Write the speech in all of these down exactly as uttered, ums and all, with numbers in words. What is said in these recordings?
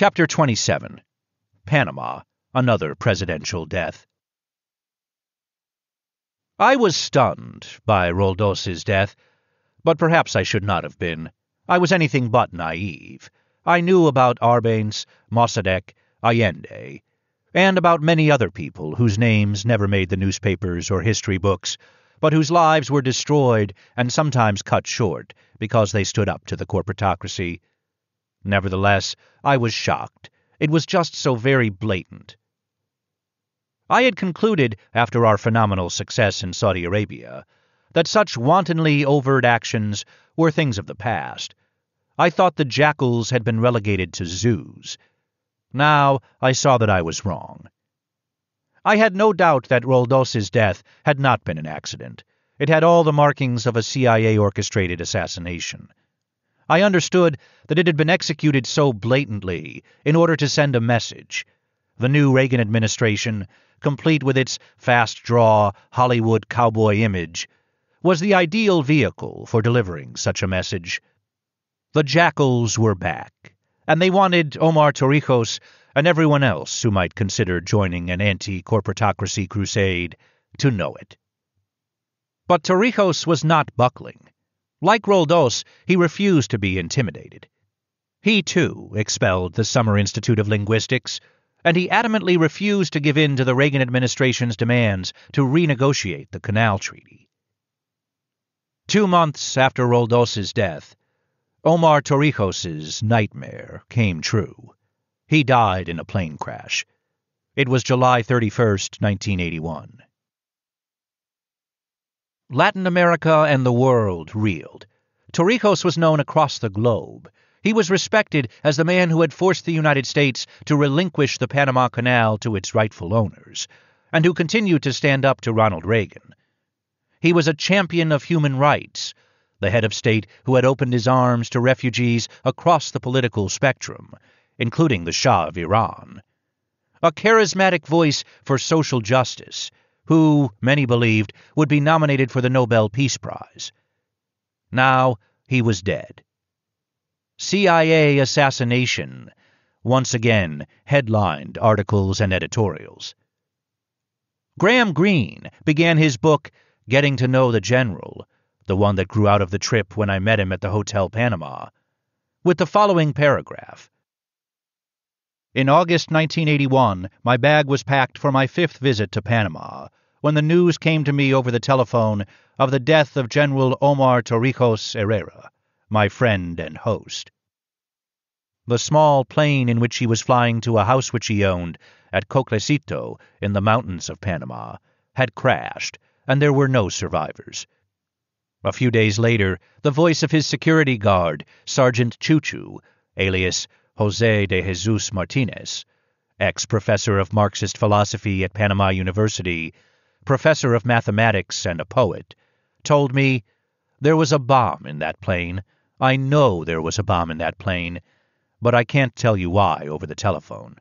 Chapter twenty-seven. Panama, Another Presidential Death. I was stunned by Roldos's death, but perhaps I should not have been. I was anything but naive. I knew about Arbenz, Mossadegh, Allende, and about many other people whose names never made the newspapers or history books, but whose lives were destroyed and sometimes cut short because they stood up to the corporatocracy. Nevertheless, I was shocked. It was just so very blatant. I had concluded, after our phenomenal success in Saudi Arabia, that such wantonly overt actions were things of the past. I thought the jackals had been relegated to zoos. Now I saw that I was wrong. I had no doubt that Roldos's death had not been an accident. It had all the markings of a C I A-orchestrated assassination. I understood that it had been executed so blatantly in order to send a message. The new Reagan administration, complete with its fast-draw Hollywood cowboy image, was the ideal vehicle for delivering such a message. The jackals were back, and they wanted Omar Torrijos and everyone else who might consider joining an anti-corporatocracy crusade to know it. But Torrijos was not buckling. Like Roldos, he refused to be intimidated. He, too, expelled the Summer Institute of Linguistics, and he adamantly refused to give in to the Reagan administration's demands to renegotiate the Canal Treaty. Two months after Roldos's death, Omar Torrijos's nightmare came true. He died in a plane crash. It was July thirty-first, nineteen eighty-one. Latin America and the world reeled. Torrijos was known across the globe. He was respected as the man who had forced the United States to relinquish the Panama Canal to its rightful owners, and who continued to stand up to Ronald Reagan. He was a champion of human rights, the head of state who had opened his arms to refugees across the political spectrum, including the Shah of Iran. A charismatic voice for social justice, who, many believed, would be nominated for the Nobel Peace Prize. Now he was dead. C I A assassination once again headlined articles and editorials. Graham Greene began his book, Getting to Know the General, the one that grew out of the trip when I met him at the Hotel Panama, with the following paragraph. In August nineteen eighty-one, my bag was packed for my fifth visit to Panama, when the news came to me over the telephone of the death of General Omar Torrijos Herrera, my friend and host. The small plane in which he was flying to a house which he owned at Coclecito in the mountains of Panama had crashed, and there were no survivors. A few days later, the voice of his security guard, Sergeant Chuchu, alias José de Jesus Martinez, ex-professor of Marxist philosophy at Panama University, professor of mathematics and a poet, told me, "There was a bomb in that plane. I know there was a bomb in that plane, but I can't tell you why over the telephone."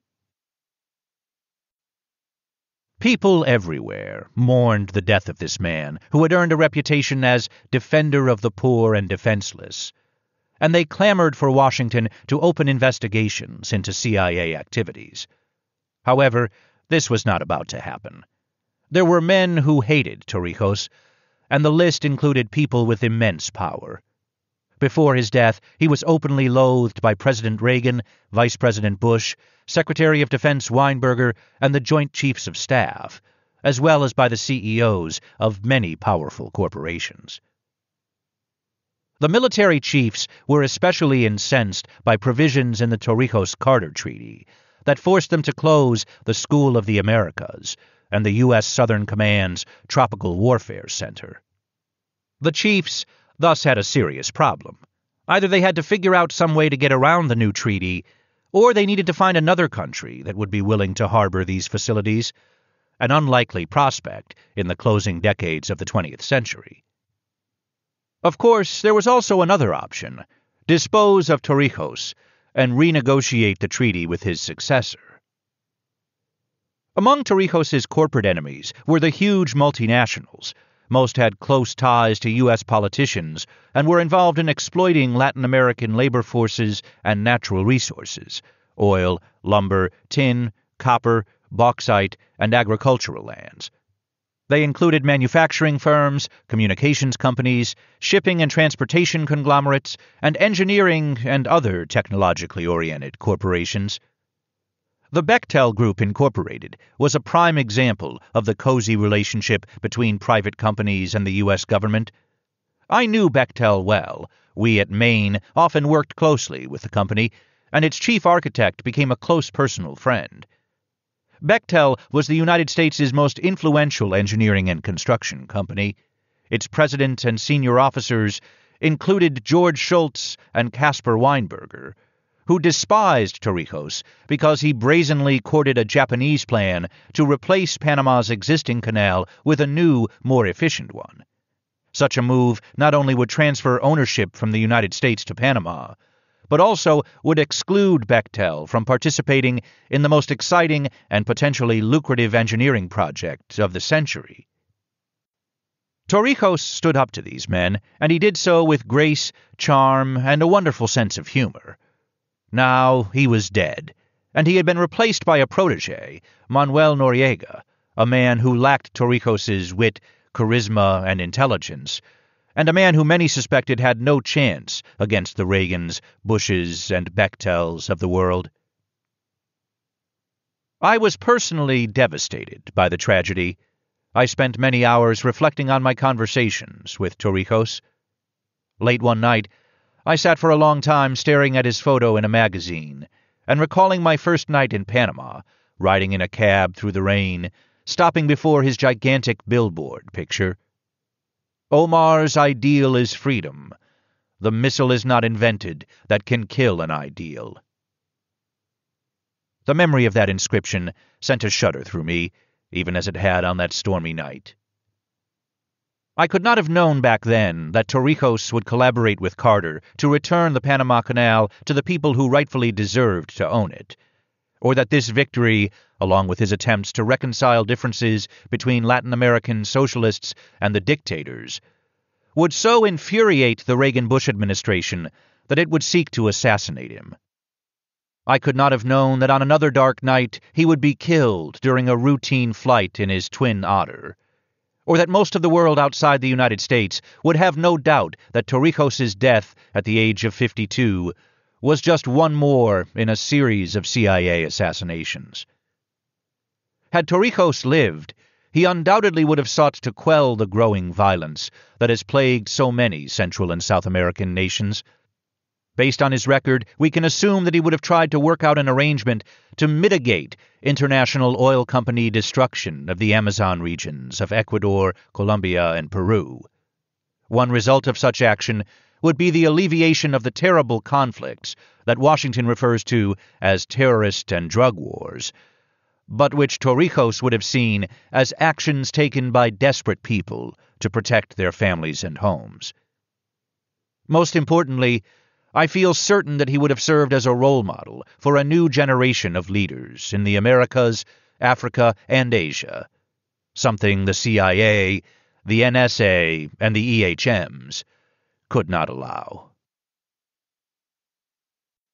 People everywhere mourned the death of this man, who had earned a reputation as defender of the poor and defenseless, and they clamored for Washington to open investigations into C I A activities. However, this was not about to happen. There were men who hated Torrijos, and the list included people with immense power. Before his death, he was openly loathed by President Reagan, Vice President Bush, Secretary of Defense Weinberger, and the Joint Chiefs of Staff, as well as by the C E Os of many powerful corporations. The military chiefs were especially incensed by provisions in the Torrijos-Carter Treaty that forced them to close the School of the Americas and the U S Southern Command's Tropical Warfare Center. The chiefs thus had a serious problem. Either they had to figure out some way to get around the new treaty, or they needed to find another country that would be willing to harbor these facilities, an unlikely prospect in the closing decades of the twentieth century. Of course, there was also another option: dispose of Torrijos and renegotiate the treaty with his successor. Among Torrijos' corporate enemies were the huge multinationals. Most had close ties to U S politicians and were involved in exploiting Latin American labor forces and natural resources, oil, lumber, tin, copper, bauxite, and agricultural lands. They included manufacturing firms, communications companies, shipping and transportation conglomerates, and engineering and other technologically oriented corporations. The Bechtel Group Incorporated was a prime example of the cozy relationship between private companies and the U S government. I knew Bechtel well. We at Maine often worked closely with the company, and its chief architect became a close personal friend. Bechtel was the United States' most influential engineering and construction company. Its president and senior officers included George Shultz and Caspar Weinberger, who despised Torrijos because he brazenly courted a Japanese plan to replace Panama's existing canal with a new, more efficient one. Such a move not only would transfer ownership from the United States to Panama, but also would exclude Bechtel from participating in the most exciting and potentially lucrative engineering project of the century. Torrijos stood up to these men, and he did so with grace, charm, and a wonderful sense of humor. Now he was dead, and he had been replaced by a protege, Manuel Noriega, a man who lacked Torrijos's wit, charisma, and intelligence, and a man who many suspected had no chance against the Reagans, Bushes, and Bechtels of the world. I was personally devastated by the tragedy. I spent many hours reflecting on my conversations with Torrijos. Late one night, I sat for a long time staring at his photo in a magazine, and recalling my first night in Panama, riding in a cab through the rain, stopping before his gigantic billboard picture. Omar's ideal is freedom. The missile is not invented that can kill an ideal. The memory of that inscription sent a shudder through me, even as it had on that stormy night. I could not have known back then that Torrijos would collaborate with Carter to return the Panama Canal to the people who rightfully deserved to own it, or that this victory, along with his attempts to reconcile differences between Latin American socialists and the dictators, would so infuriate the Reagan-Bush administration that it would seek to assassinate him. I could not have known that on another dark night he would be killed during a routine flight in his Twin Otter, or that most of the world outside the United States would have no doubt that Torrijos' death at the age of fifty-two was just one more in a series of C I A assassinations. Had Torrijos lived, he undoubtedly would have sought to quell the growing violence that has plagued so many Central and South American nations. Based on his record, we can assume that he would have tried to work out an arrangement to mitigate international oil company destruction of the Amazon regions of Ecuador, Colombia, and Peru. One result of such action would be the alleviation of the terrible conflicts that Washington refers to as terrorist and drug wars, but which Torrijos would have seen as actions taken by desperate people to protect their families and homes. Most importantly, I feel certain that he would have served as a role model for a new generation of leaders in the Americas, Africa, and Asia, something the C I A, the N S A, and the E H Ms could not allow.